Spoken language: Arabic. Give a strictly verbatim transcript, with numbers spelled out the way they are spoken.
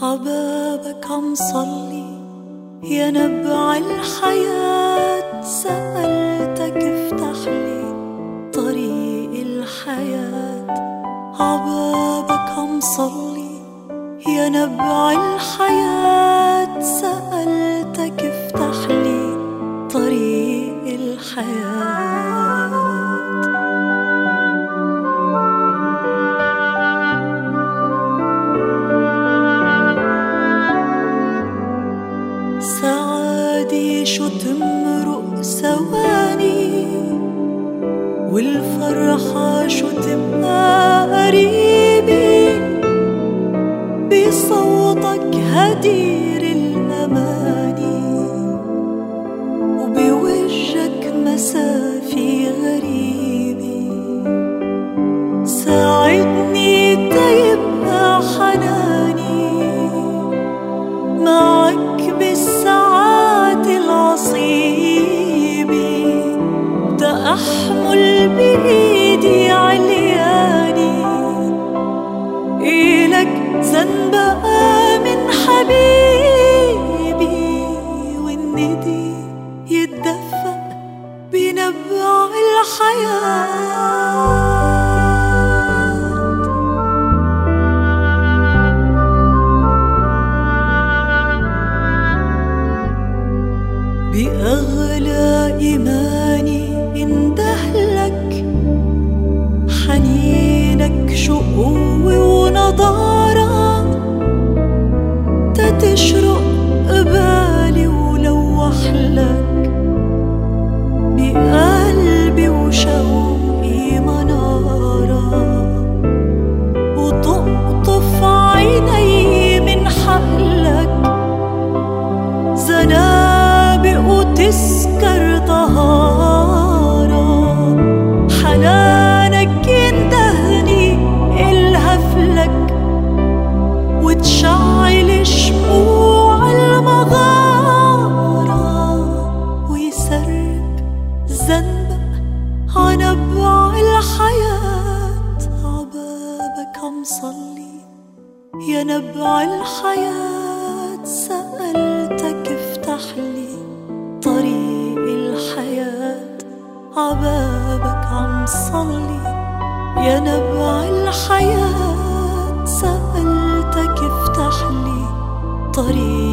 عبابك عم صلي يا نبع الحياة، سألتك افتح لي طريق الحياة. عبابك عم صلي يا نبع الحياة، سألتك افتح لي طريق الحياة. سعادي شو تمرق ثواني، والفرحة شو تبقى قريبي، بصوتك هدير الأماني، وبوجهك مسافي غريبي. ساعدني تيبقى حناني معك بالساعات العصيبة، دا أحمل بإيدي علياني إلك زنبقى من حبيبي، والندي يتدفق بنبع الحياة. بأغلى إيماني اندهلك، حنينك شو قوة ونضارة، تتشرق قبالي ولوحلك بقلبي وشوقي منارة، وتقطف عيني من حقلك زنابق وتسكر طهارة. حنانك يندهني الهفلك، وتشعل شموع المغارة، ويسرب زنبق عنبع الحياة. عبابك عم صلي يا نبع الحياة، سألتك افتح لي طريق الحياة. عبابك عم صلي يا نبع الحياة، سألتك افتح لي طريق